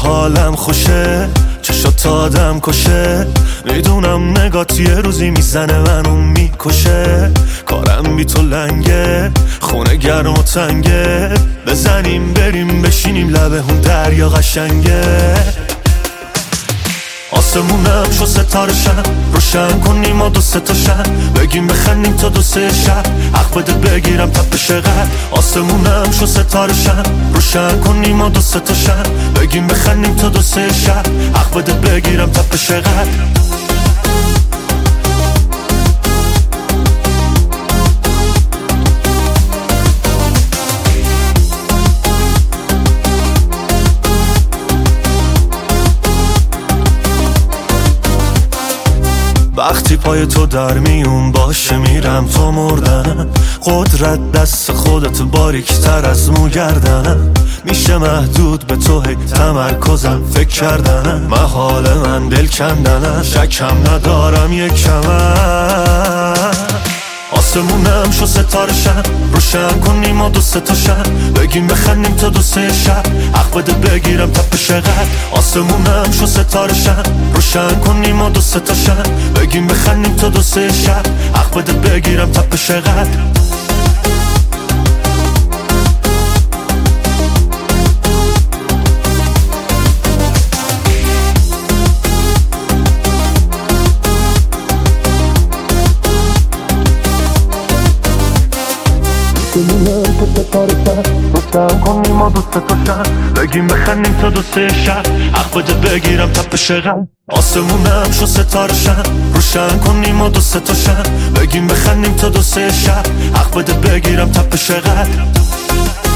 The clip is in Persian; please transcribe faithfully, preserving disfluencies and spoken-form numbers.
حالم خوشه، چشات آدم کشه. میدونم نگات یه روزی میزنه منو میکشه. کارم بی تو لنگه، خونه گرم و تنگه. بزنیم بریم بشینیم لبه اون دریا قشنگه. آسمونم شو ستاره شم، روشن کنیم ما دو سه تا شم. بگیم بخندیم تا دو سه شب، حق بده بگیرم تپش قلب. آسمونم شو ستاره شم، روشن کنیم ما دو سه تا شم. بگیم بخندیم تا دو سه شب، حق بده بگیرم تپش قلب. وقتی پای تو در میون باشه میرم تو مردنم. قدرت دست خودت باریکتر از مو گردنم. میشه محدود به تو هی تمرکزم فکر کردنم. محال من دل کندنم، شکم ندارم یکم. آسمونم شو ستاره شم، روشن کنیم ما دو سه تا شم. بگیم بخندیم تا دو سه شب، حق بده بگیرم تپش قلب. آسمونم شو ستاره شم، روشن کنیم ما دو سه تا شم. بگیم بخندیم تا دو سه شب، حق بده بگیرم تپش قلب. آسمونم شو ستاره شم، روشن کنیم ما دو سه تا شم. بگیم بخندیم تا دو سه شب، حق بده بگیرم تپش قلب. آسمونم شو ستاره شم، روشن کنیم ما دو سه تا شم. بگیم بخندیم تا دو سه شب، حق بده بگیرم تپش قلب.